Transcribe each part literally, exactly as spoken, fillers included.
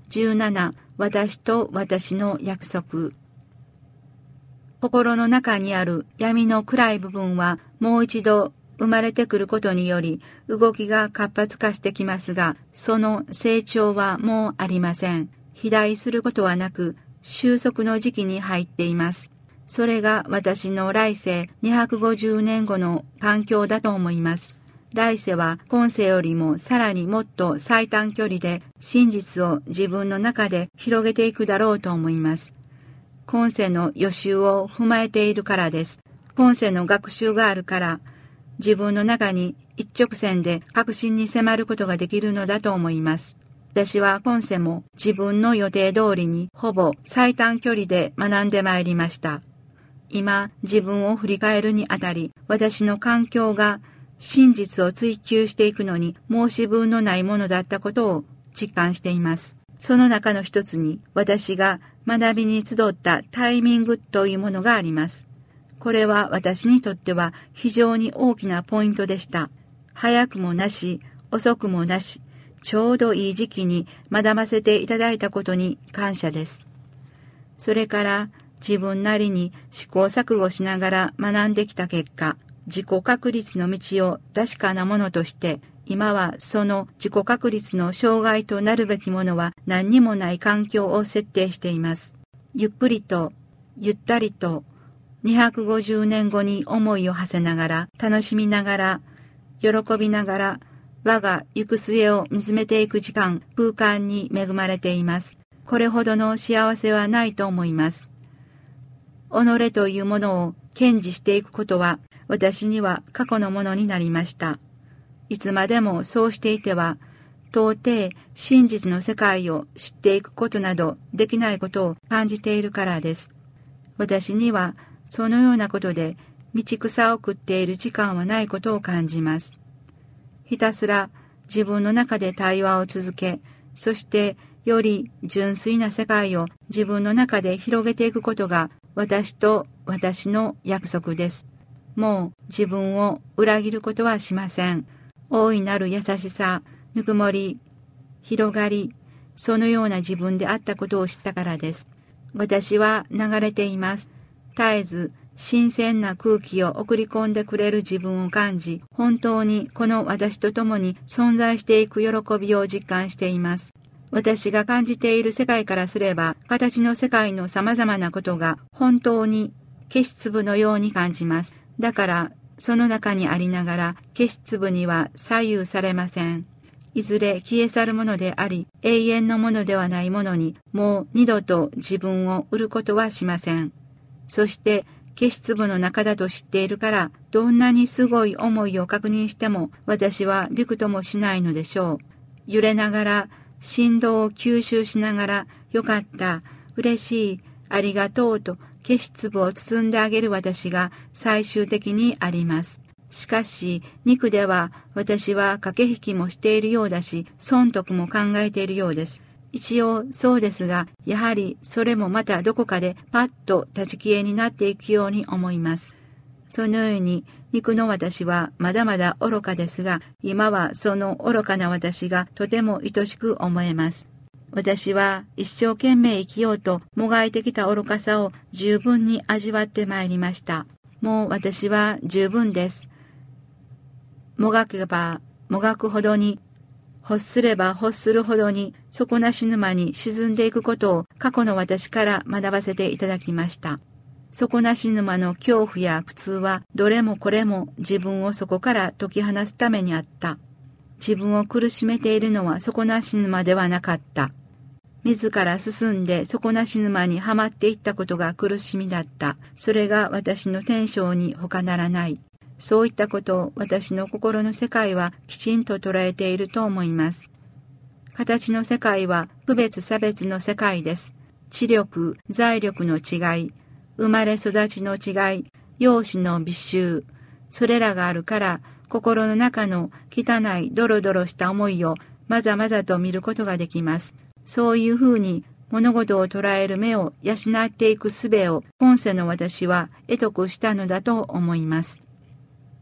じゅうなな、私と私の約束。心の中にある闇の暗い部分はもう一度生まれてくることにより動きが活発化してきますが、その成長はもうありません。肥大することはなく、収束の時期に入っています。それが私の来世にひゃくごじゅうねんごの環境だと思います。来世は今世よりもさらにもっと最短距離で真実を自分の中で広げていくだろうと思います。今世の予習を踏まえているからです。今世の学習があるから、自分の中に一直線で確信に迫ることができるのだと思います。私は今世も自分の予定通りにほぼ最短距離で学んでまいりました。今、自分を振り返るにあたり、私の環境が真実を追求していくのに申し分のないものだったことを実感しています。その中の一つに私が学びに集ったタイミングというものがあります。これは私にとっては非常に大きなポイントでした。早くもなし、遅くもなし、ちょうどいい時期に学ばせていただいたことに感謝です。それから自分なりに試行錯誤しながら学んできた結果、自己確立の道を確かなものとして、今はその自己確立の障害となるべきものは何にもない環境を設定しています。ゆっくりと、ゆったりと、にひゃくごじゅうねんごに思いを馳せながら、楽しみながら、喜びながら、我が行く末を見つめていく時間、空間に恵まれています。これほどの幸せはないと思います。己というものを堅持していくことは、私には過去のものになりました。いつまでもそうしていては、到底真実の世界を知っていくことなどできないことを感じているからです。私にはそのようなことで道草を食っている時間はないことを感じます。ひたすら自分の中で対話を続け、そしてより純粋な世界を自分の中で広げていくことが私と私の約束です。もう自分を裏切ることはしません。大いなる優しさ、ぬくもり、広がり、そのような自分であったことを知ったからです。私は流れています。絶えず新鮮な空気を送り込んでくれる自分を感じ、本当にこの私と共に存在していく喜びを実感しています。私が感じている世界からすれば、形の世界の様々なことが本当に消し粒のように感じます。だから、その中にありながら、消し粒には左右されません。いずれ消え去るものであり、永遠のものではないものに、もう二度と自分を売ることはしません。そして、消し粒の中だと知っているから、どんなにすごい思いを確認しても、私はびくともしないのでしょう。揺れながら、振動を吸収しながら、よかった、嬉しい、ありがとうと、消し粒を包んであげる私が最終的にあります。しかし、肉では私は駆け引きもしているようだし、損得も考えているようです。一応そうですが、やはりそれもまたどこかでパッと立ち消えになっていくように思います。そのように肉の私はまだまだ愚かですが、今はその愚かな私がとても愛しく思えます。私は一生懸命生きようともがいてきた愚かさを十分に味わってまいりました。もう私は十分です。もがけばもがくほどに、欲すれば欲するほどに底なし沼に沈んでいくことを過去の私から学ばせていただきました。底なし沼の恐怖や苦痛はどれもこれも自分をそこから解き放つためにあった。自分を苦しめているのは底なし沼ではなかった。自ら進んで底なし沼にはまっていったことが苦しみだった。それが私の天性に他ならない。そういったことを私の心の世界はきちんと捉えていると思います。形の世界は区別差別の世界です。知力、財力の違い、生まれ育ちの違い、容姿の美醜、それらがあるから心の中の汚いドロドロした思いをまざまざと見ることができます。そういうふうに物事を捉える目を養っていく術を今世の私は得得したのだと思います。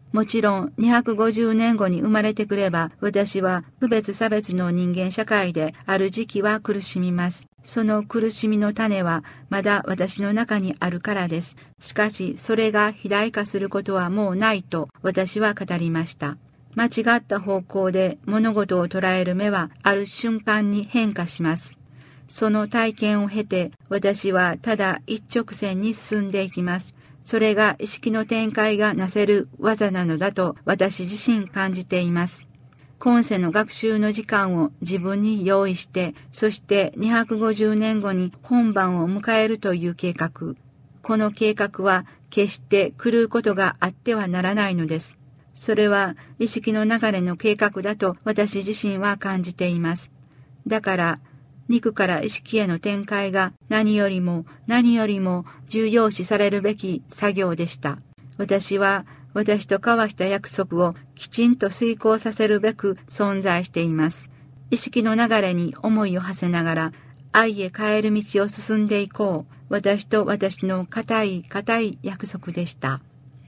もちろんにひゃくごじゅうねんごに生まれてくれば、私は区別差別の人間社会である時期は苦しみます。その苦しみの種はまだ私の中にあるからです。しかしそれが肥大化することはもうないと私は語りました。間違った方向で物事を捉える目はある瞬間に変化します。その体験を経て私はただ一直線に進んでいきます。それが意識の展開がなせる技なのだと私自身感じています。今世の学習の時間を自分に用意して、そしてにひゃくごじゅうねんごに本番を迎えるという計画。この計画は決して狂うことがあってはならないのです。それは意識の流れの計画だと私自身は感じています。だから、肉から意識への展開が何よりも何よりも重要視されるべき作業でした。私は私と交わした約束をきちんと遂行させるべく存在しています。意識の流れに思いを馳せながら愛へ帰る道を進んでいこう。私と私の固い固い約束でした。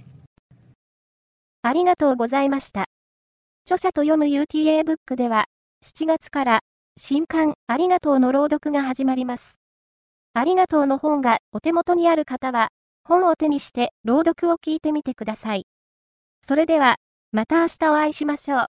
ありがとうございました。著者と読む ユーティーエー ブックではしちがつから新刊ありがとうの朗読が始まります。ありがとうの本がお手元にある方は、本を手にして朗読を聞いてみてください。それでは、また明日お会いしましょう。